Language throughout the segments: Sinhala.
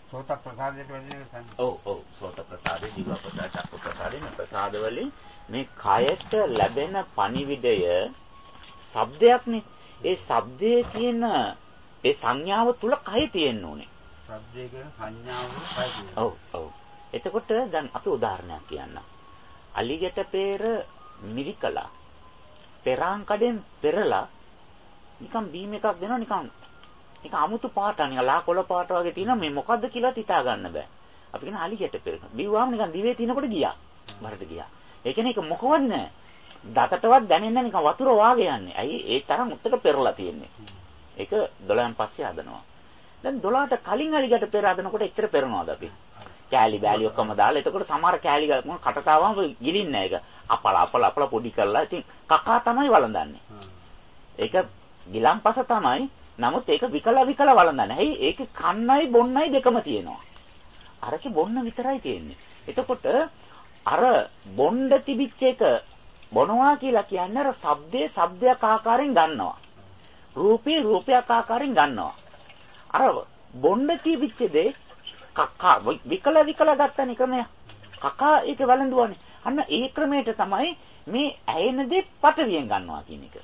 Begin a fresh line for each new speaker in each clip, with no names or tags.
සෝත ප්‍රසාදයට වැඩි නේද?
ඔව් සෝත ප්‍රසාදේ, දිව ප්‍රසාද, චක්ක ප්‍රසාදේ මේ ප්‍රසාද වලින් මේ කයට ලැබෙන පණිවිඩය ශබ්දයක්නේ. ඒ ශබ්දයේ තියෙන ඒ සංඥාව තුල කය තියෙන්න ඕනේ.
ශබ්දයේ කියන සංඥාව තුල කය තියෙනවා.
ඔව්. එතකොට දැන් අපි උදාහරණයක් කියන්න. අලිගැට peer මිරිකලා පෙරාන් කඩෙන් පෙරලා නිකන් බීම් එකක් දෙනවා නිකන් අමුතු පාටක් නිකන් ලා කොළ පාට වගේ තියෙනවා මේ මොකද්ද කියලා හිතා ගන්න බෑ. අපි කියන අලිගැට peer. බිව්වාම නිකන් දිවේ තිනකොට ගියා. බරට ගියා. ඒ කියන්නේ ඒක මොකවත් නෑ. දතටවත් දැනෙන්නේ නිකන් වතුර වාගේ යන්නේ. ඇයි ඒ තරම් උත්තර පෙරලා තියෙන්නේ. ඒක 12න් පස්සේ හදනවා. දැන් 12ට කලින් අලිගැට peer හදනකොට එච්චර පෙරනවාද අපි? කෑලි බෑලි ඔක්කොම දාලා එතකොට සමහර කෑලි මොන කටට ආවම ගිලින්නේ නැහැ ඒක. අපල පොඩි කරලා ඉතින් කකා තමයි වළඳන්නේ. ඒක ගිලම්පස තමයි. නමුත් ඒක විකල වළඳන්නේ. ඇයි ඒක කන්නයි බොන්නයි දෙකම තියෙනවා. අරකේ බොන්න විතරයි තියෙන්නේ. එතකොට අර බොණ්ඩ තිබිච්ච එක බොනවා කියලා කියන්නේ අර ශබ්දයේ ශබ්දයක් ආකාරයෙන් ගන්නවා. රූපේ රූපයක් ආකාරයෙන් ගන්නවා. අර බොණ්ඩ තිබිච්ච දේ කකා විකල ගත්තනේ ක්‍රමය. කකා ඒක වළඳුවානේ. අන්න ඒ ක්‍රමයට තමයි මේ ඇයෙන දේ පටවියෙන් ගන්නවා කියන එක.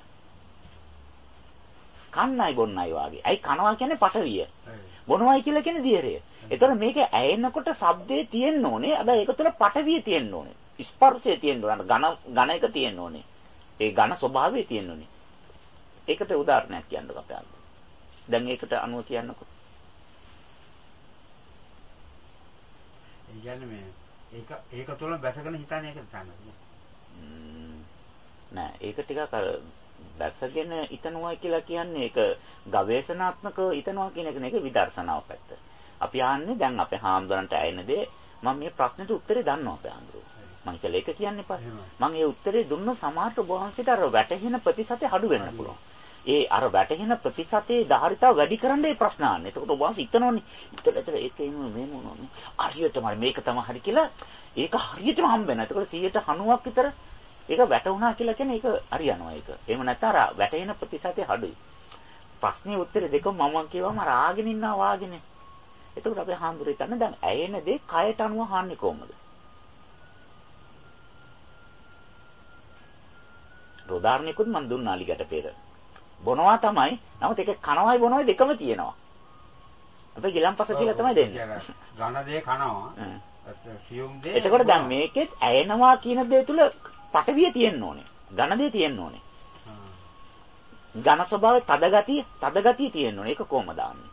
කන්නයි බොන්නයි වාගේ. අයි කනවා කියන්නේ පටවිය. බොනවයි කියලා කියන්නේ දියරය. ඒතකොට මේක ඇයෙනකොට ශබ්දේ තියෙන්න ඕනේ. හැබැයි ඒක තුළ පටවිය තියෙන්න ඕනේ. ස්පර්ශය තියෙන්න ඕනේ. ඝන එක තියෙන්න ඕනේ. ඒ ඝන ස්වභාවය තියෙන්න ඕනේ. ඒකට උදාහරණයක් කියන්නකෝ අපේ අන්න. දැන් ඒකට අනුව කියන්නකෝ.
ඒ කියන්නේ මේ ඒක තුළ බැසගෙන හිතන්නේ ඒක තමයි.
නෑ ඒක ටිකක් අර බැසගෙන හිතනවා කියලා කියන්නේ ඒක ගවේෂණාත්මකව හිතනවා කියන එක නෙක විදර්ශනාව පැත්ත. අපි ආන්නේ දැන් අපේ හාමුදුරන්ට ඇයෙන දේ මම මේ ප්‍රශ්නෙට උත්තරේ දන්නවා අපේ හාමුදුරුවෝ. මම ඉතල ඒක කියන්න එපා. මම ඒ උත්තරේ දුන්න සමහරට ඔබ වහන්සේට අර වැටහෙන ප්‍රතිශතය අඩු වෙන්න පුළුවන්. ඒ අර වැටහෙන ප්‍රතිශතයේ ධාරිතාව වැඩි කරන්න මේ ප්‍රශ්න ආන්නේ. එතකොට ඔබ වහන්සේ හිතනෝනේ. ඉතල ඒකේම මේ මොනවද? හරියටම මේක තමයි හරි කියලා ඒක හරියටම හම්බ වෙනවා. එතකොට 90ක් විතර ඒක වැටුණා කියලා කියන්නේ ඒක හරියනවා ඒක. එහෙම නැත්නම් අර වැටෙන ප්‍රතිශතය අඩුයි. ප්‍රශ්නේ උත්තරේ දෙකම මම කියවම අර ආගෙන ඉන්නවා වාගේනේ. එතකොට අපි හාමුදුරුවෝ හිතන්නේ දැන් ඇයෙන දේ කයට අනුව හාන්නේ කොහොමද? උදාහරණයකුත් මම දුන්නා අලිගැට peer. බොනවා තමයි. නමුත් ඒක කනවයි බොනවයි දෙකම තියෙනවා. අපි ගිලම්පස කියලා තමයි දෙන්නේ.
ඝන දේ කනවා. සියුම් දේ.
එතකොට දැන් මේකෙත් ඇයෙනවා කියන දේ තුල පටවිය තියෙන්න ඕනේ. ඝන දේ තියෙන්න ඕනේ. ඝන ස්වභාවය තද ගතිය තියෙන්න ඕනේ. ඒක කොහොමද දාන්නේ?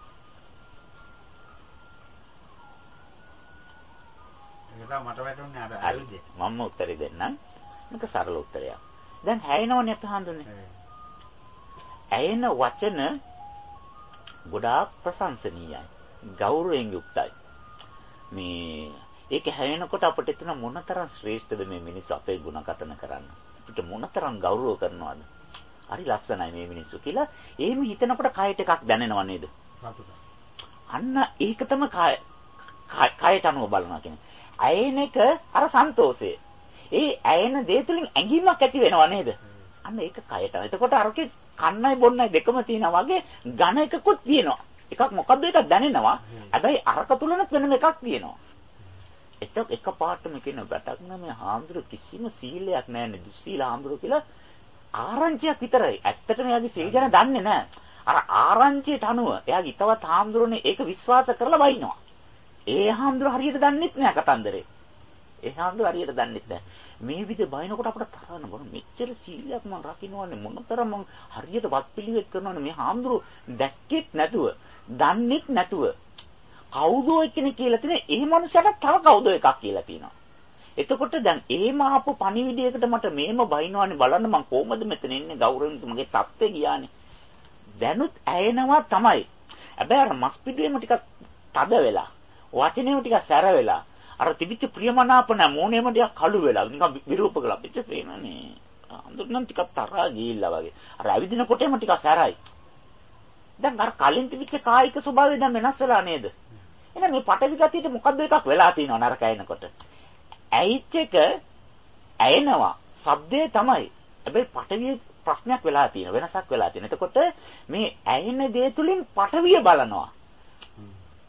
ඒක තමයි මට වැටුනේ අර ඇවිල්දී.
මම උත්තරේ දෙන්නම්. මේක සරල උත්තරයක්. දැන් හැයෙනවනේ අපි හඳුන්නේ. ඇයෙන වචන ගොඩාක් ප්‍රශංසනීයයි. ගෞරවයෙන් යුක්තයි. මේ ඒක හැයෙනකොට අපිට එතන මොනතරම් ශ්‍රේෂ්ඨද මේ මිනිස්සු අපේ ගුණකථන කරන්න. අපිට මොනතරම් ගෞරව කරනවද? හරි ලස්සනයි මේ මිනිස්සු කියලා. එහෙම හිතනකොට කයට එකක් දැනෙනව නේද? අන්න ඒක තමයි කයට අනුව බලනවා කියන්නේ. ඇයෙන එක අර සන්තෝෂය. ඒ ඇයෙන දේ තුලින් ඇඟීමක් ඇති වෙනව නේද? අන්න ඒක කයට. එතකොට අරකේ කන්නයි බොන්නයි දෙකම තියෙනවා වගේ ඝන එකකුත් තියෙනවා. එකක් මොකද්ද එකක් දැනෙනවා. හැබැයි අරක තුලනත් වෙනම එකක් තියෙනවා. එක පාටම කියන බටක් නම හාමුදුරු කිසිම සීලයක් නැහැ දුස්සීල හාමුදුරු කියලා ආරංචියක් විතරයි. ඇත්තටම එයාගේ සීල ගැන දන්නේ නැහැ. අර ආරංචියට අනුව එයාගේ ිතවත් හාමුදුරනේ ඒක විශ්වාස කරලා වයින්නවා. ඒ හාමුදුරු හරියට දන්නෙත් නැහැ කතන්දරේ. ඒ හාමුදුරු හරියට දන්නෙත් නැහැ. මේ විදිහ බයිනකොට අපිට තරහන බොන මෙච්චර සීලයක් මම රකින්නවන්නේ මොනතරම් මම හරියට වත් පිළිවෙත් කරනවනේ මේ හාමුදුරු දැක්කෙත් නැතුව දන්නෙත් නැතුව කවුදෝ කෙනෙක් කියලා තියෙන ඒ මනුස්සයාට තව කවුදෝ එකක් කියලා තියෙනවා. එතකොට දැන් එහෙම ආපු පණිවිඩයකට මට මේම බයිනවනේ බලන්න මම කොහොමද මෙතන ඉන්නේ ගෞරවයෙන් මගේ තත්ත්වේ ගියානේ. දැනුත් ඇයෙනවා තමයි. හැබැයි අර මස් පිටුවේම ටිකක් තද වෙලා, වචනේම ටිකක් සැර වෙලා, අර තිබිච්ච ප්‍රියමනාපන මොනේම ටිකක් කළු වෙලා නිකන් විරූප කළා පිට පේනනේ. අඳුරනම් ටිකක් තරහා ගිහිල්ලා වගේ. අර ඇවිදිනකොටම ටිකක් සැරයි. දැන් අර කලින් තිබිච්ච කායික ස්වභාවය දැන් වෙනස් වෙලා නේද? එහෙනම් මේ පටවි ගතියට මොකද්ද එකක් වෙලා තියෙනව නරක ඇයෙනකොට. ඇයිච් එක ඇයෙනවා. ශබ්දේ තමයි. හැබැයි පටවිය ප්‍රශ්නයක් වෙලා තියෙන වෙනසක් වෙලා තියෙන. එතකොට මේ ඇයෙන දේ තුලින් පටවිය බලනවා.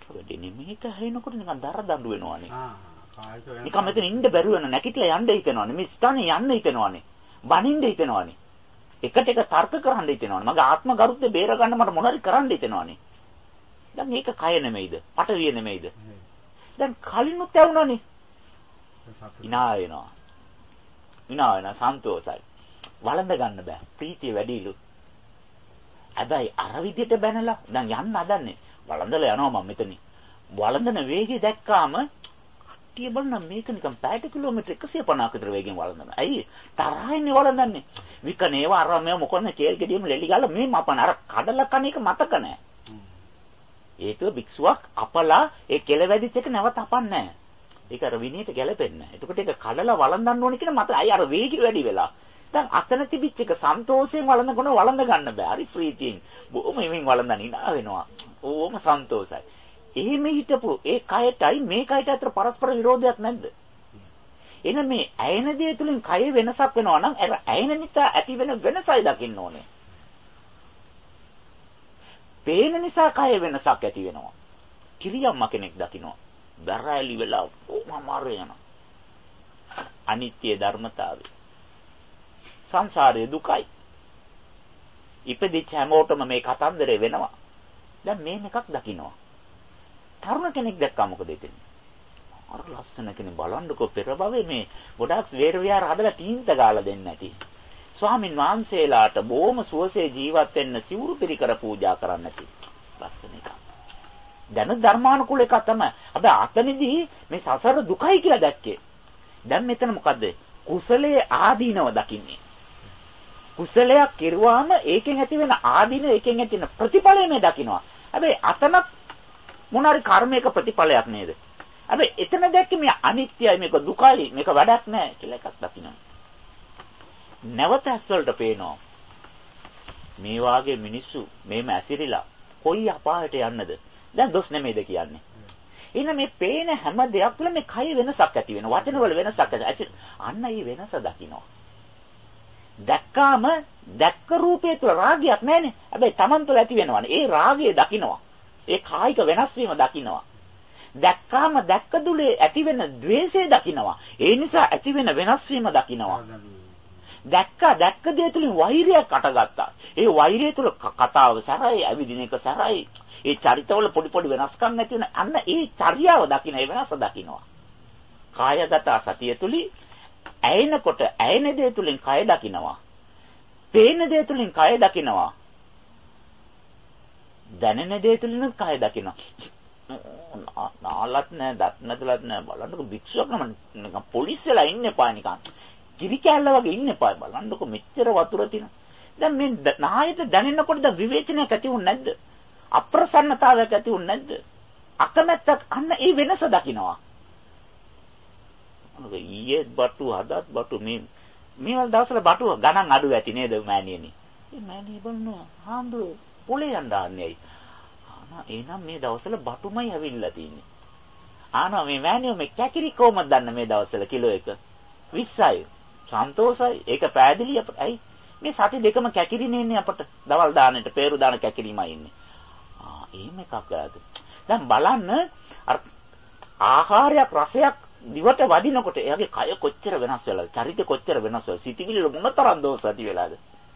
වැඩි නෙමෙයික හැිනකොට නිකන් දර දඬු වෙනවනේ.
කායික වෙනස.
නිකන් මෙතන ඉන්න බැරුව වෙන නැකිట్లా යන්න හිතනවනේ. මේ ස්ථානේ යන්න හිතනවනේ. බනින්න හිතනවනේ. එකට එක තර්ක කරන්න හිතනවනේ. මගේ ආත්ම ගරුත්වය බේර ගන්න මට මොනවාරි කරන්න හිතනවනේ. දැන් මේක කය නෙමෙයිද? පටවිය නෙමෙයිද? දැන් කලිනුත් ඇවුණානේ. විනා වෙනවා සන්තෝෂයි. වළඳ ගන්න බෑ. ප්‍රීතිය වැඩිලු. හැබැයි අර විදියට බැනලා දැන් යන්න හදන්නේ. වළඳලා යනවා මම මෙතනින්. වළඳන වේගය දැක්කාම කට්ටිය බලන මේක නිකන් පැයට කිලෝමීටර් 150ක විතර වේගෙන් වළඳනවා. ඇයි? තරහින් වළඳන්නේ. විකනේව අර මේ මොකද කේල් ගෙඩියම ලෙලි ගාලා මේ මපන අර කඩලා කන එක මතක නැහැ. ඒකව භික්ෂුවක් අපලා ඒ කෙල වැදිච්ච එක නැවත අපන්නේ නැහැ. ඒක අර විනීත ගැලපෙන්නේ නැහැ. එතකොට ඒක කඩලා වළඳන්න ඕනේ කියන මත අය අර වේගය වැඩි වෙලා. දැන් අතන තිබිච්ච එක සන්තෝෂයෙන් වළඳනකොට වළඳ ගන්න බෑ. හරි ප්‍රීතියෙන්. බොහොම හිමින් වළඳන ඉනා වෙනවා. ඕම සන්තෝෂයි. එහෙම හිටපු ඒ කයටයි මේ කයට අතර පරස්පර විරෝධයක් නැද්ද? එන මේ ඇයෙන දේ තුලින් කය වෙනසක් වෙනවා නම් අර ඇයෙන නිසා ඇති වෙන වෙනසයි දකින්න ඕනේ. පේන නිසා කය වෙනසක් ඇති වෙනවා. කිරියම්ම කෙනෙක් දකිනවා. දරාලි වෙලා කොහොමාර යනවා. අනිත්‍ය ධර්මතාවය. සංසාරයේ දුකයි. ඉපදිච්ච හැමෝටම මේ කතන්දරේ වෙනවා. දැන් මේන එකක් දකින්නවා. තරුණ කෙනෙක් දැක්කම මොකද වෙන්නේ? අර ලස්සන කෙනෙක් බලන්නකෝ පෙර භවයේ මේ ගොඩාක් වේර විහාර හදලා තීන්ත ගාලා දෙන්නේ නැති. ස්වාමින් වහන්සේලාට බොහොම සුවසේ ජීවත් වෙන්න සිවුරු පිරිකර පූජා කරන්න නැති. ලස්සන එක. දැන් ධර්මානුකූල එක තමයි. හැබැයි අතනදී මේ සසර දුකයි කියලා දැක්කේ. දැන් මෙතන මොකද්ද? කුසලයේ ආදීනව දකින්නේ. කුසලයක් කෙරුවාම ඒකෙන් ඇති වෙන ආදීන ඒකෙන් ඇති වෙන ප්‍රතිඵලය මේ දකින්නවා. හැබැයි අතනත් මොනාරි කර්මයක ප්‍රතිඵලයක් නේද? හැබැයි එතන දැක්කේ මේ අනිත්‍යයි මේක දුකයි මේක වැඩක් නැහැ කියලා එකක් දකින්නවා. නැවත ඇස්වලට පේනවා. මේ වාගේ මිනිස්සු මේම ඇසිරිලා කොයි අපායට යන්නද? දැන් දොස් නෙමෙයිද කියන්නේ. එහෙනම් මේ පේන හැම දෙයක් තුළ මේ කය වෙනසක් ඇති වෙනවා. වචන වල වෙනසක් ඇති. අන්න ඒ වෙනස දකින්නවා. දැක්කාම දැක්ක රූපය තුළ රාගයක් නැහැනේ. හැබැයි Taman තුළ ඇති වෙනවනේ. ඒ රාගය දකින්නවා. ඒ කායික වෙනස් වීම දකින්නවා. දැක්කාම දැක්ක දුලේ ඇති වෙන ද්වේෂය දකින්නවා. ඒ නිසා ඇති වෙන වෙනස් වීම දකින්නවා. දැක්ක දේ තුලින් වෛරයක් අටගත්තා. ඒ වෛරය තුල කතාව සරයි, ඇවිදින එක සරයි. ඒ චරිතවල පොඩි පොඩි වෙනස්කම් නැති වෙන අන්න ඒ චර්යාව දකින්න, ඒ වෙනස දකින්නවා. කායගත සතිය තුලින් ඇයෙනකොට ඇයෙන දේ තුලින් කය දකින්නවා. පේන දේ තුලින් කය දකින්නවා. දැනෙන දේ තුලින් කය දකින්නවා. නාලත් නෑ, දත් නැදලත් නෑ. බලන්නකො භික්ෂුවක් නම් නිකන් පොලිස් වෙලා ඉන්න එපා නිකන්. කිරි කැල්ල වගේ ඉන්න එපා. බලන්නකො මෙච්චර වතුර තියෙන. දැන් මේ නායට දැනෙනකොට ද විවේචනයක් ඇති වුනේ නැද්ද? අප්‍රසන්නතාවයක් ඇති වුනේ නැද්ද? අකමැත්තක් අන්න ඒ වෙනස දකින්නවා. මොකද ඊයේ බටු හදත් බටු මේ වල දවස්වල බටු ගණන් අඩු ඇති නේද මෑණියනි? මේ මෑණිය බලනවා හාමුදුරුවෝ පොලේ යන්න ආන්නේයි. එහෙනම් මේ දවස්වල බටුමයි ඇවිල්ලා තියෙන්නේ. මේ මෑණියෝ මේ කැකිරි කොහමද දන්න මේ දවස්වල කිලෝ එක 20යි. සන්තෝෂයි. ඒක පෑදිලි අපට. ඇයි? මේ සති දෙකම කැකිරිනේ ඉන්නේ අපට. දවල් දාන්නට peeru දාන කැකිරිමයි ඉන්නේ. එහෙම එකක් ගාද. දැන් බලන්න අර ආහාරයක් රසයක් දිවට වදිනකොට එයාගේ කය කොච්චර වෙනස් වෙලාද? චරිතය කොච්චර වෙනස් වෙලාද? සිතිවිලි මොනතරම් දෝෂ ඇති වෙලාද?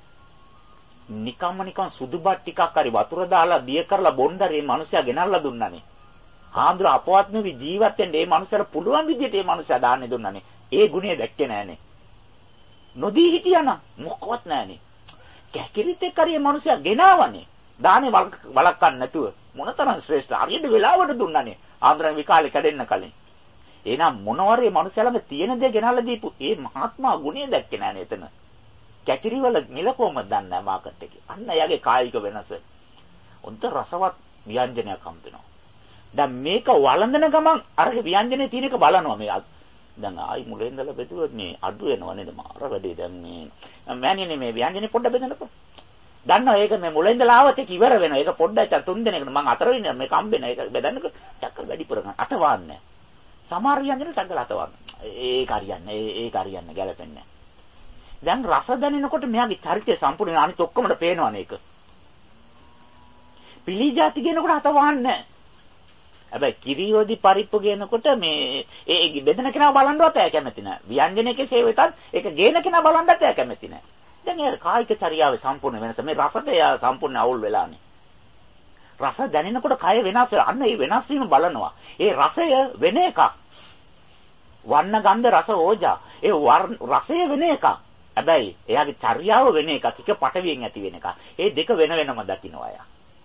නිකන් සුදු බත් ටිකක් හරි වතුර දාලා දිය කරලා බොණ්ඩරේ මනුස්සයා ගෙනල්ලා දුන්නානේ. ආන්දර අපවත් නෙවි ජීවත් වෙන්න මේ මනුස්සයාට පුළුවන් විදිහට මේ මනුස්සයා දාන්නේ දුන්නානේ. ඒ ගුණය දැක්කේ නෑනේ. නොදී හිටියානම් මොකවත් නෑනේ. කැකිරිත් එක්ක හරි මේ මනුස්සයා ගෙනාවනේ. දානේ වලක්වන්න නැතුව මොනතරම් ශ්‍රේෂ්ඨ හරියට වෙලාවට දුන්නානේ. ආන්දරන් විකාලේ කැඩෙන්න කලින්. එහෙනම් මොනවාරේ මනුස්සයලම තියෙන දේ ගෙනල්ලා දීපු ඒ මහත්මා ගුණය දැක්කේ නෑනේ එතන. කැකිරි වල මිල කොහමද දන්නේ නැහැ මාකට් එකේ. අන්න එයාගේ කායික වෙනස. උන්ට රසවත් ව්‍යංජනයක් හම්බ වෙනවා. දැන් මේක වළඳන ගමන් අර ව්‍යංජනේ තියෙන එක බලනවා මේ. දැන් ආයි මුලින් ඉඳලා බෙදුවොත් මේ අඩු වෙනව නේද? මාර වැඩේ දැන් මේ මෑණියනේ මේ ව්‍යංජනේ පොඩ්ඩ බෙදන්නකෝ. දන්නවා ඒක මේ මුලින් ඉඳලා ආවත් ඒක ඉවර වෙනවා. ඒක පොඩ්ඩක් තුන් දෙනෙක්ට මම අතර වෙන්නේ මේක හම්බෙන ඒක බෙදන්නකෝ. ටක්කල් වැඩිපුර ගන්න. අත වාන්නේ. සමහර ව්‍යංජන ටක්කල් අත වාන්න. ඒක හරියන්නේ ගැලපෙන්නේ. දැන් රස දැනෙනකොට මෙයාගේ චරිතය සම්පූර්ණ අනිත් ඔක්කොමද පේනවනේ ඒක. පිළි જાති කියනකොට අත වහන්නේ. හැබැයි කිරියෝදි පරිප්පු ගේනකොට මේ ඒ බෙදෙන කෙනා බලන්නවත් ඇය කැමති නැහැ. ව්‍යංජනයේ කෙසේ වෙතත් ඒක ගේන කෙනා බලන්නත් ඇය කැමති නැහැ. දැන් ඒ කායික චර්යාවේ සම්පූර්ණ වෙනස. මේ රසට එයා සම්පූර්ණ අවුල් වෙලානේ. රස දැනෙනකොට කය වෙනස් වෙනවා. අන්න ඒ වෙනස් වීම බලනවා. ඒ රසය වෙන එකක්. වර්ණ ගන්ධ රස ඕජා. ඒ රසය වෙන එකක්. හැබැයි එයාගේ චර්යාව වෙන එකක්. එක පටවියෙන් ඇති වෙන එකක්. ඒ දෙක වෙන වෙනම දකින්නවා එයා.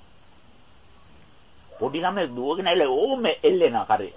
පොඩි ළමයි දුවගෙන ඇවිල්ලා ඕම එල්ලෙනවා කරේ.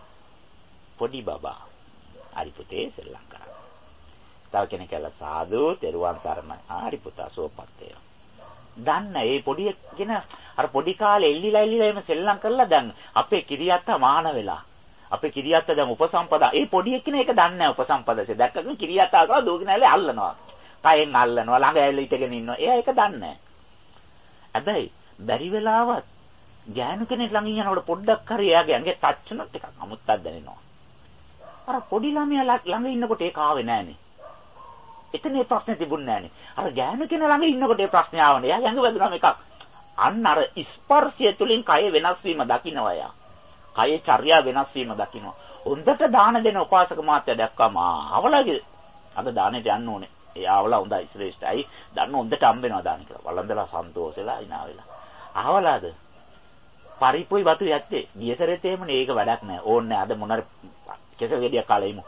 පොඩි බබා. හරි පුතේ සෙල්ලම් කරා. තව කෙනෙක් ඇවිල්ලා සාදු තෙරුවන් සරණයි. හරි පුතා සුවපත් වේවා. දන්න ඒ පොඩි කෙන අර පොඩි කාලේ එල්ලිලා එහෙම සෙල්ලම් කරලා දැන් අපේ කිරියත්තා මාන වෙලා. අපේ කිරියත්තා දැන් උපසම්පදා. ඒ පොඩි එක්කෙනා ඒක දන්නේ නැහැ උපසම්පදාසේ. දැක්කම කිරියත්තා කරලා දුවගෙන ඇවිල්ලා අල්ලනවා. කයෙන් අල්ලනවා ළඟ ඇවිල්ලා ඉඳගෙන ඉන්නවා. එයා ඒක දන්නේ නැහැ. හැබැයි බැරි වෙලාවත් ගෑනු කෙනෙක් ළඟින් යනකොට පොඩ්ඩක් හරි එයාගේ ඇඟේ ටච් වුණොත් එකක් අමුත්තක් දැනෙනවා. අර පොඩි ළමයා ළඟ ඉන්නකොට ඒක ආවේ නැහනේ. එතන ඒ ප්‍රශ්නේ තිබුණේ නැහනේ. අර ගෑනු කෙනා ළඟ ඉන්නකොට ඒ ප්‍රශ්නේ ආවනේ. එයා ඇඟ වැදුනම එකක්. අන්න අර ස්පර්ශය තුලින් කය වෙනස් වීම දකින්නවා එයා. කයේ චර්යා වෙනස් වීම දකින්නවා. හොඳට දාන දෙන උපාසක මාත්‍යා දැක්කම අවලගේ අද දානෙට යන්න ඕනේ. ඒ ආවලා හොඳයි ශ්‍රේෂ්ඨයි. දන්න හොඳට හම්බ වෙනවා දාන කියලා. වළඳලා සන්තෝෂෙලා ඉනා වෙලා. ආවලාද පරිප්පුයි වතු යත්තේ. ගියසරෙත් එහෙමනේ ඒක වැඩක් නැහැ. ඕන්නේ අද මොනර කෙසෙල් ගෙඩියක් කාලා ඉමු.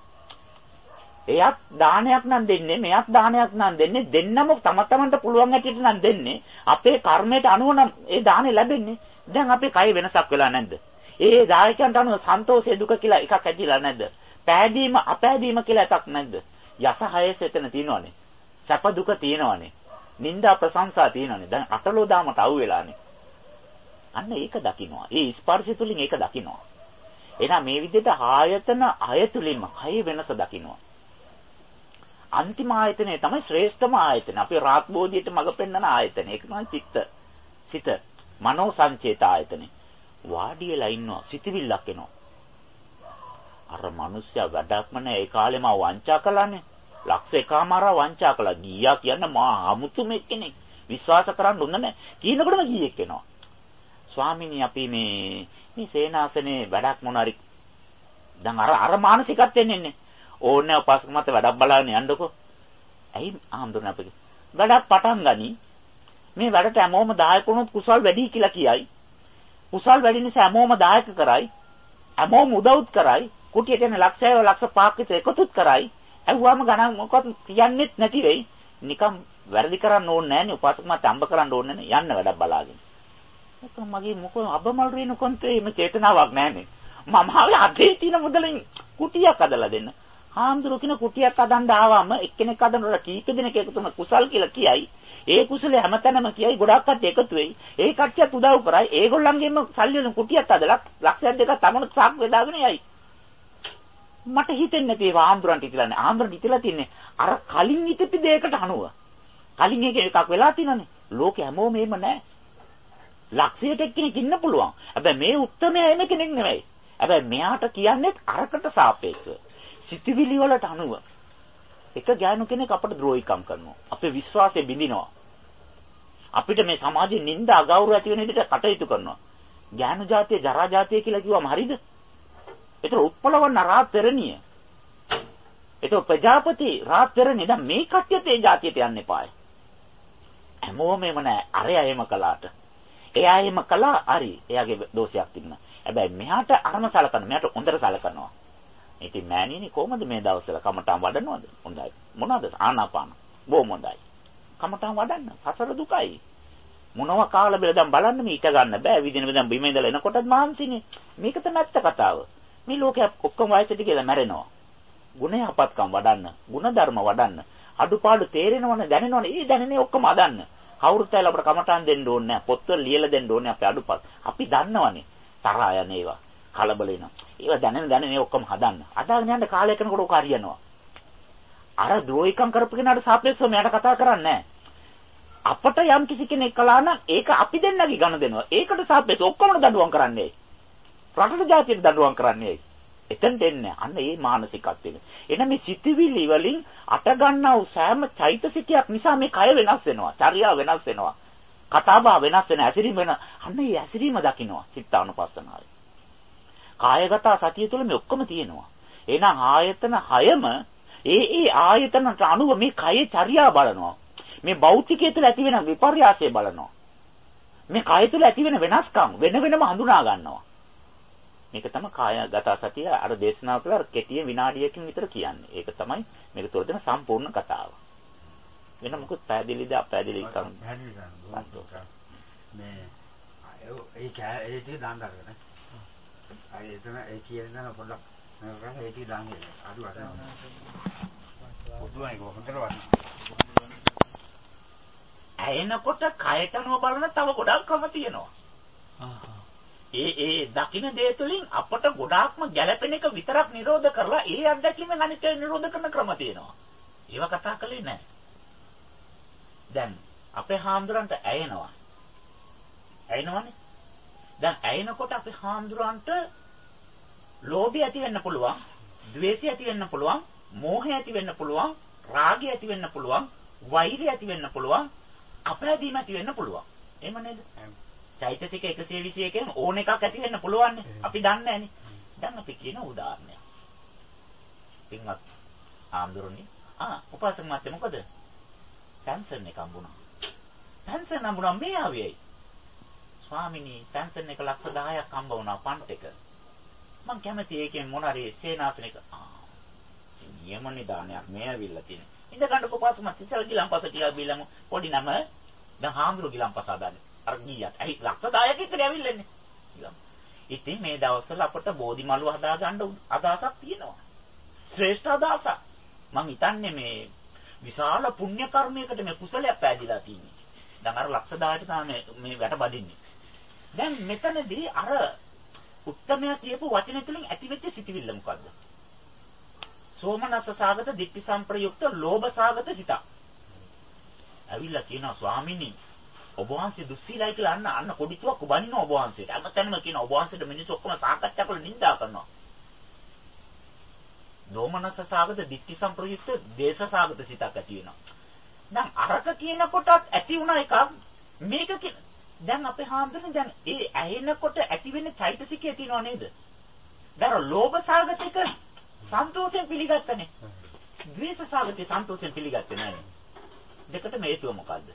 එයත් දානයක් නම් දෙන්නේ, මෙයත් දානයක් නම් දෙන්නේ. දෙන්නම තම තමන්ට පුළුවන් හැටියට නම් දෙන්නේ. අපේ කර්මයට අනුව නම් ඒ දානේ ලැබෙන්නේ. දැන් අපේ කය වෙනසක් වෙලා නැද්ද? ඒ දායකයන්ට අනුව සන්තෝෂය දුක කියලා එකක් ඇදිලා නැද්ද? පෑදීම අපෑදීම කියලා එකක් නැද්ද? යස හයස එතන තියෙනවනේ. සැප දුක තියෙනවනේ. නිന്ദා ප්‍රශංසා තියෙනවනේ. දැන් අටලෝ දාමට අවු වෙලානේ. අන්න ඒක දකින්නවා. ඒ ස්පර්ශය තුලින් ඒක දකින්නවා. එහෙනම් මේ විදිහට ආයතන අයතුලින්ම කය වෙනස දකින්නවා. අන්තිම ආයතනය තමයි ශ්‍රේෂ්ඨම ආයතන. අපේ රාත් බෝධියට මඟ පෙන්වන ආයතන. ඒක තමයි සිත. මනෝ සංචේත ආයතනෙ. වාඩි වෙලා ඉන්නවා සිතවිල්ලක් එනවා. අර මිනිස්සයා වැඩක්ම නැහැ. ඒ කාලේම වංචා කළානේ. ලක්ෂ එකමාරා වංචා කළා. ගියා කියන්නේ මා අමුතුම එක්කෙනෙක්. විශ්වාස කරන්න හොඳ නැහැ. කීනකොටම ගියෙක් එනවා. ස්වාමීනි අපි මේ සේනාසනේ වැඩක් මොනාරි දැන් අර මානසිකත්වෙන් එන්නේ. ඕන්නේ උපාසක මත වැඩක් බලන්න යන්නකො. ඇයි ආම්දුන අපේ වැඩක් පටන් ගනි. මේ වැඩට හැමෝම දායක වුණොත් කුසල් වැඩි කියලා කියයි. කුසල් වැඩි නිසා හැමෝම දායක කරයි. හැමෝම උදව්ත් කරයි. කුටියට එන ලක්ෂය ලක්ෂ 5ක් විතර එකතුත් කරයි. ඇහුවාම ගණන් මොකවත් කියන්නෙත් නැති වෙයි. නිකම් වැරදි කරන්න ඕනේ නැහනේ. උපාසක මත අම්බ කරන්න ඕනේ නැහනේ. යන්න වැඩක් බලාගෙන. ඒක මගේ මොකද අබමල් රින කොන්තේ මේ චේතනාවක් නැහනේ. මම ආවේ අතේ තියෙන මුදලින් කුටියක් හදලා දෙන්න. හාමුදුරු කෙනෙක් කුටියක් හදන්න ආවම එක්කෙනෙක් හදනකොට කීප දෙනෙක් එකතුම කුසල් කියලා කියයි. ඒ කුසලයේ හැමතැනම කියයි ගොඩක් කට්ටිය එකතු වෙයි. ඒ කට්ටියත් උදව් කරයි. ඒගොල්ලන්ගෙම සල්ලි වලින් කුටියක් හදලා ලක්ෂයක් දෙකක් තමනුත් සාක් වේදාගෙන යයි. මට හිතෙන්නේ නැති ඒවා ආම්දුරන්ට හිතලා නැහැ. ආම්දුරන්ට හිතලා තින්නේ අර කලින් හිතපි දෙයකට අනුව. කලින් එකක් වෙලා තිනනේ. ලෝකේ හැමෝම එහෙම නැහැ. ලක්ෂයට එක්කෙනෙක් ඉන්න පුළුවන්. හැබැයි මේ උත්තරමයා එන කෙනෙක් නෙවෙයි. හැබැයි මෙයාට කියන්නේ අරකට සාපේක්ෂව. සිතවිලි වලට අනුව. එක ගෑනු කෙනෙක් අපට ද්‍රෝහිකම් කරනවා. අපේ විශ්වාසය බිඳිනවා. අපිට මේ සමාජයේ නිନ୍ଦා අගෞරව ඇති වෙන විදිහට කටයුතු කරනවා. ගෑනු జాතිය ජරා జాතිය කියලා කිව්වම හරිද? ඒතර උත්පලවන්න රාත් පෙරණිය. ඒතර ප්‍රජාපති රාත් පෙරණිය. දැන් මේ කට්ටියත් ඒ జాතියට යන්න එපායි. හැමෝම එම නෑ. අරයා එහෙම කළාට. එයා එහෙම කළා හරි. එයාගේ දෝෂයක් තිබුණා. හැබැයි මෙයාට අරම සලකන. මෙයාට හොඳට සලකනවා. ඉතින් මෑණියනි කොහමද මේ දවස්වල කමටහන් වඩනවද? හොඳයි. මොනවද? ආනාපාන. බොහොම හොඳයි. කමටහන් වඩන්න. සසර දුකයි. මොනවා කාලා බෙල දැන් බලන්න මේ ඊට ගන්න බෑ. විදින දැන් බිම ඉඳලා එනකොටත් මහන්සිනේ. මේක තමයි ඇත්ත කතාව. මේ ලෝකයේ ඔක්කොම වයසට කියලා මැරෙනවා. ගුණ යහපත්කම් වඩන්න, ගුණ ධර්ම වඩන්න. අඩුපාඩු තේරෙනවනේ, දැනෙනවනේ. ඒ දැනෙනේ ඔක්කොම හදන්න. කවුරුත් ඇවිල්ලා අපට කමටහන් දෙන්න ඕනේ නැහැ. පොත්වල ලියලා දෙන්න ඕනේ අපේ අඩුපාඩු. අපි දන්නවනේ. තරහා යන ඒවා. කලබල වෙනවා. ඒවා දැනෙන ඔක්කොම හදන්න. අදාගෙන යන කාලය කරනකොට ඔක හරියනවා. අර ද්‍රෝහිකම් කරපු කෙනාට සාපේක්ෂව මෙයාට කතා කරන්නේ අපට යම් කිසි කෙනෙක් කළා නම් ඒක අපි දෙන්නගේ ගණ දෙනවා. ඒකට සාපේක්ෂව ඔක්කොම දඬුවම් කරන්නේ. රටට ජාතියට දඬුවම් කරන්නේ. එතෙන්ට එන්නේ අන්න ඒ මානසිකත්වෙ. එන මේ සිතිවිලි වලින් අට ගන්නා වූ සෑම චෛතසිකයක් නිසා මේ කය වෙනස් වෙනවා. චර්යාව වෙනස් වෙනවා. කතාබහ වෙනස් වෙන ඇසිරීම වෙන. අන්න ඒ ඇසිරීම දකින්නවා චිත්තානුපස්සනාවේ. කායගත සතිය තුළ මේ ඔක්කොම තියෙනවා. එහෙනම් ආයතන 6ම ඒ ආයතනට අනුව මේ කයේ චර්යා බලනවා. මේ භෞතිකයේ තුළ ඇති වෙන විපර්යාසය බලනවා. මේ කය තුළ ඇති වෙන වෙනස්කම් වෙන වෙනම හඳුනා ගන්නවා. මේක තමයි කායගත සතිය අර දේශනාව කළා කෙටි විනාඩියකින් විතර කියන්නේ. ඒක තමයි මේක තුළ තියෙන සම්පූර්ණ කතාව. වෙන මොකද පැහැදිලිද අපැහැදිලි කරුණු?
පැහැදිලි කරනවා. මේ ඒ ටික දාන්න අරගෙන. අය එතන ඒ කියන දන පොඩ්ඩක් මම ඒ ටික දාන්න අඩු අඩු. පොදුයි කොහොමද වань.
ඇයෙනකොට කයට අනුව බලන තව ගොඩක් ක්‍රම තියෙනවා. ඒ දකින්න දේ තුළින් අපට ගොඩාක්ම ගැළපෙන එක විතරක් නිරෝධ කරලා ඒ අත්දැකීමෙන් අනිත් එක නිරෝධ කරන ක්‍රම තියෙනවා. ඒවා කතා කළේ නැහැ. දැන් අපේ හාමුදුරන්ට ඇයෙනවා. ඇයෙනවනේ. දැන් ඇයෙනකොට අපේ හාමුදුරන්ට ලෝභය ඇති වෙන්න පුළුවන්, ද්වේෂය ඇති වෙන්න පුළුවන්, මෝහය ඇති වෙන්න පුළුවන්, රාගය ඇති වෙන්න පුළුවන්, වෛරය ඇති වෙන්න පුළුවන්, අපැදීම ඇති වෙන්න පුළුවන්. එහෙම නේද? චෛතසික 121 ඕන එකක් ඇති වෙන්න පුළුවන්. අපි දන්නේ නැහනේ. දැන් අපි කියන උදාහරණයක්. පින්වත් ආම්දුරුනි උපාසක මාත්‍ය මොකද? පෙන්ෂන් එක හම්බුණා. පෙන්ෂන් හම්බුණා මේ ආවේයි. ස්වාමිනී පෙන්ෂන් එක ලක්ෂ 10ක් හම්බ වුණා පන්ට් එක. මං කැමති ඒකෙන් මොනාරි සේනාසනයක නියම නිදානයක් මේ ඇවිල්ලා තියෙන. ඉඳ ගන්න උපාසක මාත්‍ය ඉතල ගිලම්පස ටිකක් බීලමු පොඩි නම දැන් හාමුදුරු ගිලම්පස හදාගන්න. අර ගියත් ඇයි ලක්ෂ 10ක එකට ඇවිල්ලා ඉන්නේ. ඉතින් මේ දවස්වල අපට බෝධි මලු හදා ගන්න අදහසක් තියෙනවා. ශ්‍රේෂ්ඨ අදහසක්. මං හිතන්නේ මේ විශාල පුණ්‍ය කර්මයකට මේ කුසලයක් පැහැදිලා තියෙන්නේ. දැන් අර ලක්ෂ 10ට තමයි මේ වැට බදින්නේ. දැන් මෙතනදී අර උත්තමයා කියපු වචන තුලින් ඇතිවෙච්ච සිතිවිල්ල මොකද්ද? සෝමනස්ස සාගත දිට්ඨි සම්ප්‍රයුක්ත ලෝභ සාගත සිත. ඇවිල්ලා කියනවා ස්වාමීනි ඔබ වහන්සේ දුස්සීලයි කියලා අන්න කොඩිතුවක් බනින ඔබ වහන්සේට. අමතනම කියන ඔබ වහන්සේට මිනිස්සු ඔක්කොම සාකච්ඡා කරලා නිඳා කරනවා. දෝමනස සාගත දිට්ඨි සම්ප්‍රයුක්ත දේශ සාගත සිතක් ඇති වෙනවා. දැන් අරක කියනකොටත් ඇති වුණා එකක් මේක දැන් අපේ හාමුදුරනේ දැන් ඒ ඇහෙනකොට ඇති වෙන චෛතසිකය තියෙනව නේද? දැන් ලෝභ සාගත එක සන්තෝෂයෙන් පිළිගත්තනේ. ද්වේෂ සාගතේ සන්තෝෂයෙන් පිළිගත්තේ නැහැ. දෙකටම හේතුව මොකද්ද?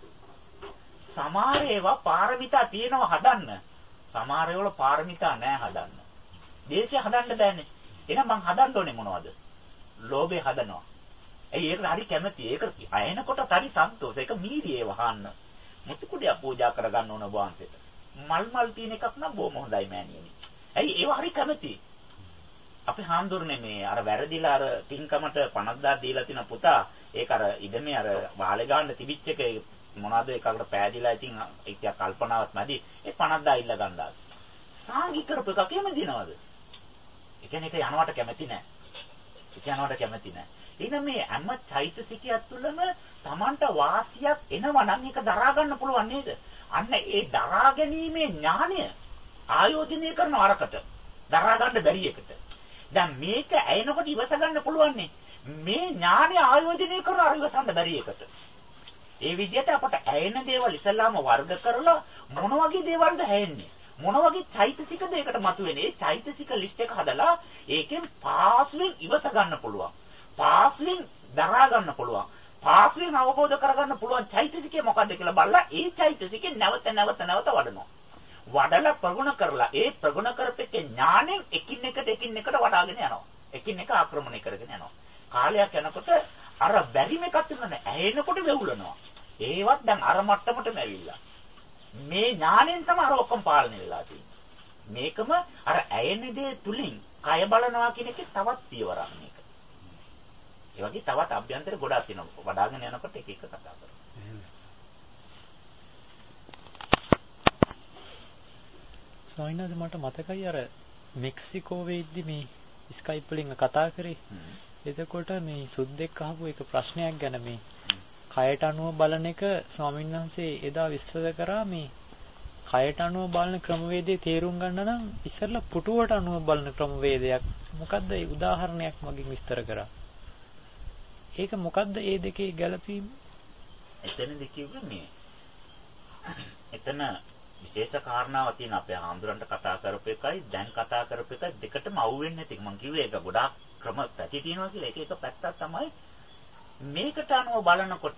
සමහර ඒවා පාරමිතා තියෙනවා හදන්න. සමහර ඒවල පාරමිතා නැහැ හදන්න. දේශය හදන්න බෑනේ. එහෙනම් මං හදන්න ඕනේ මොනවද? ලෝභය හදනවා. ඒකට හරි කැමති. ඒක අයනකොට හරි සන්තෝෂ. ඒක මීරියේ වහන්න. මුතු කුඩිය පූජා කරගන්න ඕන වහන්සේට. මල් තියෙන එකක් නම් බොහොම හොඳයි මෑණියනි. ඇයි ඒව හරි කැමති. අපි හාමුදුරනේ මේ අර වැරදිලා අර පින්කමට 50000 දීලා තින පුතා ඒක අර ඉදමේ අර වාලේ ගන්න තිබිච්ච එක මොනවාද එකකට පෑදිලා ඉතින් ඒක කල්පනාවක් නැදි ඒ 50000 ඉල්ල ගන්නවා. සාංගික කරපු එකක් එහෙම දිනවද? ඒ කියන්නේ ඒක යනවට කැමති නැහැ. ඒක යනවට කැමති නැහැ. එහෙනම් මේ හැම චෛතසිකයක් තුළම Tamanට වාසියක් එනවා නම් ඒක දරා ගන්න පුළුවන් නේද? අන්න ඒ දරා ගැනීමේ ඥාණය ආයෝජනය කරන අරකට දරා ගන්න බැරි එකට. දැන් මේක ඇයෙනකොට ඉවස ගන්න පුළුවන් නේ. මේ ඥාණය ආයෝජනය කරන අර ඉවසන්න බැරි එකට. ඒ විදිහට අපට ඇයෙන දේවල් ඉස්සල්ලාම වර්ග කරලා මොන වගේ දේවල්ද ඇයෙන්නේ? මොන වගේ චෛතසිකද ඒකට මතුවෙන්නේ? ඒ චෛතසික ලිස්ට් එක හදලා ඒකෙන් පාස්වෙන් ඉවස ගන්න පුළුවන්. පාස්වෙන් දරා ගන්න පුළුවන්. පාස්වෙන් අවබෝධ කරගන්න පුළුවන් චෛතසිකය මොකද්ද කියලා බලලා ඒ චෛතසිකේ නැවත වඩනවා. වඩලා ප්‍රගුණ කරලා ඒ ප්‍රගුණ කරපෙකේ ඥාණයෙන් එකින් එකට වඩාගෙන යනවා. එකින් එක ආක්‍රමණය කරගෙන යනවා. කාලයක් යනකොට අර බැරිම එකක් තිබුණා ඇහෙනකොට වෙවුලනවා. ඒවත් දැන් අර මට්ටමටම ඇවිල්ලා. මේ ඥාණයෙන් තමයි අර ඔක්කොම පාලනය වෙලා තියෙන්නේ. මේකම අර ඇයෙන දේ තුලින් කය බලනවා කියන එකේ තවත් පියවරක් මේක. ඒ වගේ තවත් අභ්‍යන්තර ගොඩාක් තියෙනවා. වඩාගෙන යනකොට එක කතා කරනවා.
සායිනාද මට මතකයි අර මෙක්සිකෝවේ ඉද්දි මේ ස්කයිප් වලින් කතා කරේ. එතකොට මේ සුද්දෙක් අහපු එක ප්‍රශ්නයක් ගැන මේ කයට අනුව බලන එක ස්වාමීන් වහන්සේ එදා විස්තර කරා මේ කයට අනුව බලන ක්‍රමවේදය තේරුම් ගන්න නම් ඉස්සෙල්ලා පුටුවට අනුව බලන ක්‍රමවේදයක් මොකද්ද ඒ උදාහරණයක් මගින් විස්තර කරා. ඒක මොකද්ද ඒ දෙකේ ගැළපීම?
එතනදි කිව්වේ මේ එතන විශේෂ කාරණාවක් තියෙන අපේ ආන්දරන්ට කතා කරපු එකයි දැන් කතා කරපු එකයි දෙකටම අවු වෙන්නේ නැති. මම කිව්වේ ඒක ගොඩාක් ක්‍රම පැති තියෙනවා කියලා. එක පැත්තක් තමයි මේකට අනුව බලනකොට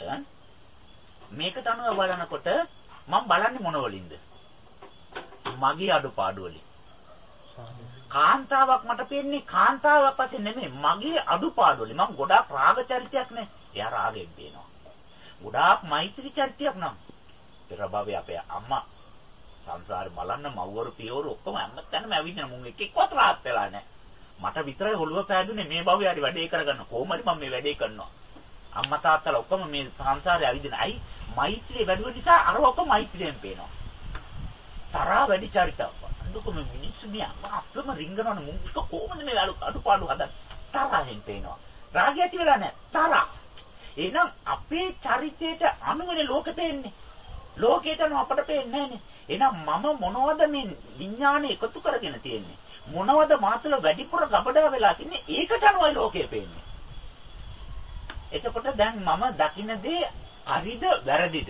මම බලන්නේ මොන වලින්ද? මගේ අඩුපාඩු වලින්. කාන්තාවක් මට පේන්නේ කාන්තාවක් වශයෙන් නෙමෙයි මගේ අඩුපාඩු වලින්. මම ගොඩාක් රාග චරිතයක් නේ. එයා රාගෙන් පේනවා. ගොඩාක් මෛත්‍රී චරිතයක් නම් පෙර භවයේ අපේ අම්මා සංසාරේ බලන්න මව්වරු පියවරු ඔක්කොම හැමතැනම ඇවිදින මුන් එකෙක්වත් රාත් වෙලා නැහැ. මට විතරයි ඔළුව පෑදුනේ මේ භවයේ හරි වැඩේ කරගන්න. කොහොමද මම මේ වැඩේ කරනවා? අම්මා තාත්තලා ඔක්කොම මේ සංසාරේ ඇවිදින. අයි මෛත්‍රිය වැඩි වෙන නිසා අර ඔක්කොම මෛත්‍රියෙන් පේනවා. තරහා වැඩි චරිතයක්. අඳුකම මිනිස්සු මේ අස්සම රිංගනවනේ මුන් එක කොහොමද මේ අඩුපාඩු හදන්නේ? තරහෙන් පේනවා. රාගය ඇති වෙලා නැහැ. තරහ. එහෙනම් අපේ චරිතයට අනුවනේ ලෝකෙ පේන්නේ. ලෝකයට අනුව අපට පේන්නේ නැහනේ. එහෙනම් මම මොනවද මේ විඥානේ එකතු කරගෙන තියෙන්නේ? මොනවද මාතල වැඩිපුර ගබඩා වෙලා තින්නේ? ඒකට අනුවයි ලෝකය පේන්නේ. එතකොට දැන් මම දකින්න දේ හරිද වැරදිද?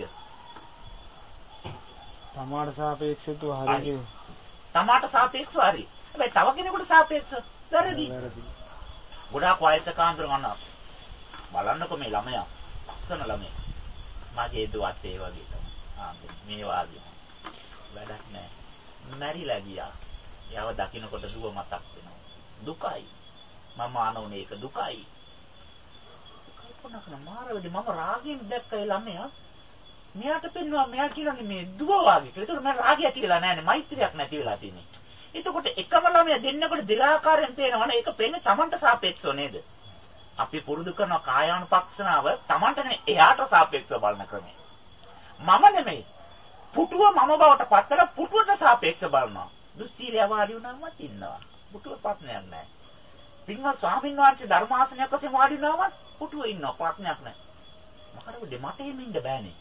තමාට සාපේක්ෂව හරිද?
තමාට සාපේක්ෂව හරි. හැබැයි තව කෙනෙකුට සාපේක්ෂව වැරදි. ගොඩාක් වයසක අඳුර ගන්නවා. බලන්නකො මේ ළමයා. ලස්සන ළමයා. මගේ දුවත් ඒ වගේ තමයි. මේ වාගේ. වැඩක් නැහැ. මැරිලා ගියා. යව දකින්නකොට දුව මතක් වෙනවා. දුකයි. මම ආනෝනේ ඒක දුකයි. කල්පනා කරන මාරවැඩි මම රාගයෙන් දැක්ක ඒ ළමයා. මෙයාට පෙන්නවා මෙයා කියන්නේ මේ දුව වාගේ කියලා. ඒතකොට මම රාගය කියලා නෑනේ. මෛත්‍රියක් නැති වෙලා තියෙන්නේ. එතකොට එකම ළමයා දෙන්නකොට දෙලාකාරයෙන් පේනවනේ. ඒක පෙන්නේ Tamanට සාපේක්ෂව නේද? අපි පුරුදු කරන කායානුපක්ෂනාව Tamanට නෙවෙයි එයාට සාපේක්ෂව බලන ක්‍රමය. මම නෙමෙයි. පුටුව මම බවට පත් කරලා පුටුවට සාපේක්ෂව බලනවා. දුස්සීලිය වාඩි වුණාමත් ඉන්නවා. පුටුව ප්‍රශ්නයක් නැහැ. පින්වත් ස්වාමීන් වහන්සේ ධර්මාසනයක් වශයෙන් වාඩි වුණාමත් පුටුව ඉන්නවා. ප්‍රශ්නයක් නැහැ. මොකද මට එහෙම ඉන්න බෑනේ.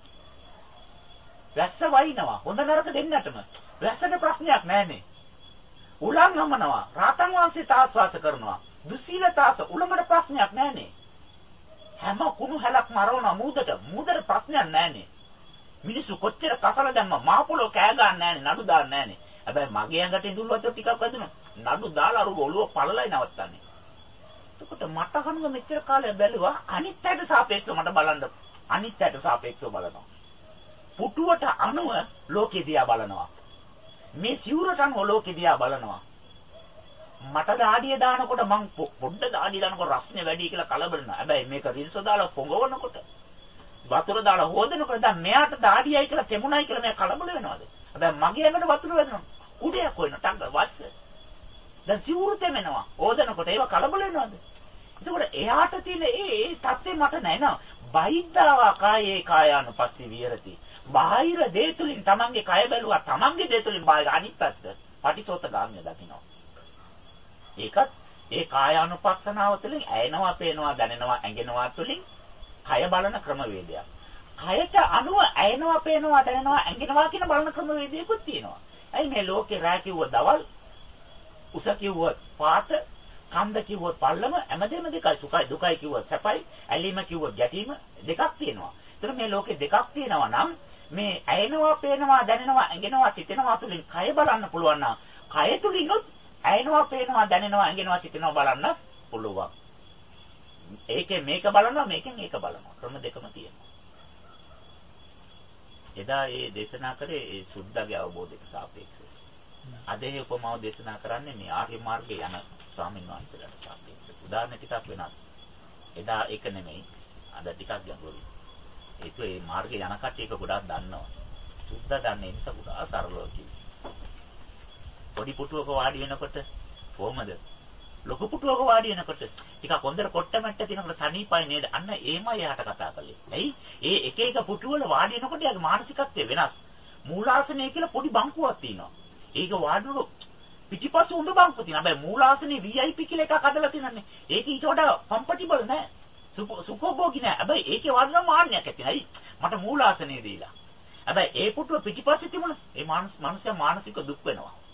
වැස්ස වයින්නවා. හොඳ නරක දෙන්නටම. වැස්සට ප්‍රශ්නයක් නැහනේ. උලන් නමනවා. රාතන් වහන්සේ තාස්වාස කරනවා. දුස්සීලතාස උලඟට ප්‍රශ්නයක් නැහනේ. හැම කුණු හැලක් මරවන මූදට ප්‍රශ්නයක් නැහනේ. මිනිස්සු කොච්චර කසල දැම්ම මහ පොළොව කෑ ගන්න නැහනේ. නඩු දාන්න නැහනේ. හැබැයි මගේ ඇඟට ඉඳුල් වතුර ටිකක් වැදුණා. නඩු දාලා අර ඔළුව පළලයි නවත්තන්නේ. එතකොට මට කනුව මෙච්චර කාලයක් බැලුවා අනිත් පැයට සාපේක්ෂව මට බලන්න. අනිත් පැයට සාපේක්ෂව බලනවා. පුටුවට අනුව ලෝකෙ දිහා බලනවා. මේ සිවුරට අනුව ලෝකෙ දිහා බලනවා. මට දාඩිය දානකොට මං පොඩ්ඩ දාඩිය දානකොට රස්නේ වැඩි කියලා කලබල වෙනවා. හැබැයි මේක රිල්ස දාලා පොඟවනකොට වතුර දාලා හොදනකොට දැන් මෙයාට දාඩියයි කියලා තෙමුණයි කියලා මෙයා කලබල වෙනවද? හැබැයි මගේ ඇඟට වතුර වැදෙනවා. කුඩයක් හොයන ටංග වස්ස. දැන් සිවුරු තෙමෙනවා. හොදනකොට ඒව කලබල වෙනවද? එතකොට එයාට තියෙන ඒ தත්ත්වය මට නැහැ නේද? බයිද්දාවා කායේ කායානුපස්සී විහෙරති. බාහිර දේ තුලින් තමන්ගේ කය බැලුවා තමන්ගේ දේ තුලින් බාහිර අනිත් පැත්ත පටිසෝතගාමිය දකින්නවා. ඒකත් ඒ කායානුපස්සනාව තුළින් ඇයෙනවා, පේනවා, දැනෙනවා, ඇඟෙනවා තුළින් කය බලන ක්‍රමවේදයක්. කයට අනුව ඇයෙනවා, පේනවා, දැනෙනවා, ඇඟෙනවා කියන බලන ක්‍රමවේදයකුත් තියෙනවා. ඇයි මේ ලෝකේ රැ කිව්ව දවල්, උස කිව්වොත් පාත, කන්ද කිව්වොත් පල්ලම හැමදේම දෙකයි. සුඛයි දුකයි කිව්වොත් සැපයි, ඇලීම කිව්වොත් ගැටීම දෙකක් තියෙනවා. ඒතර මේ ලෝකේ දෙකක් තියෙනවා නම් මේ ඇයෙනවා, පේනවා, දැනෙනවා, ඇඟෙනවා, සිතෙනවා තුළින් කය බලන්න පුළුවන් නම් කය තුළිනුත් ඇයෙනවා, පේනවා, දැනෙනවා, ඇඟෙනවා, සිතෙනවා බලන්න පුළුවන්. ඒකෙන් මේක බලනවා, මේකෙන් ඒක බලනවා. ක්‍රම දෙකම තියෙනවා. එදා ඒ දේශනා කරේ ඒ සුද්ධගේ අවබෝධයට සාපේක්ෂව. අද ඒ උපමාව දේශනා කරන්නේ මේ ආර්ය මාර්ගයේ යන ස්වාමීන් වහන්සේලාට සාපේක්ෂව. උදාහරණ ටිකක් වෙනස්. එදා ඒක නෙමෙයි. අද ටිකක් ගැඹුරුයි. ඒක මේ මාර්ගේ යන කට්ටිය ඒක ගොඩාක් දන්නවා. සුද්ධ දන්නේ නිසා ගොඩාක් සරලව කිව්වා. පොඩි පුටුවක වාඩි වෙනකොට කොහමද? ලොකු පුටුවක වාඩි වෙනකොට ටිකක් හොඳට කොට්ටමැට්ට තිනකොට සනීපයි නේද? අන්න ඒමයි එයාට කතා කළේ. ඇයි? ඒ එක එක පුටුවල වාඩි වෙනකොට එයාගේ මානසිකත්වය වෙනස්. මූලාසනය කියලා පොඩි බංකුවක් තියෙනවා. ඒක වාඩිනකොට පිටිපස්ස උඳ බංකුව තියෙනවා. හැබැයි මූලාසනේ VIP කියලා එකක් හදලා තියෙනනේ. ඒක ඊට වඩා කම්ෆර්ටබල් නෑ. සුඛෝභෝගී නෑ. හැබැයි ඒකේ වාඩිනම් මාන්නයක් ඇති නයි. මට මූලාසනේ දීලා. හැබැයි ඒ පුටුව පිටිපස්සේ තිබුණා. ඒ මානසික දුක් වෙනවා.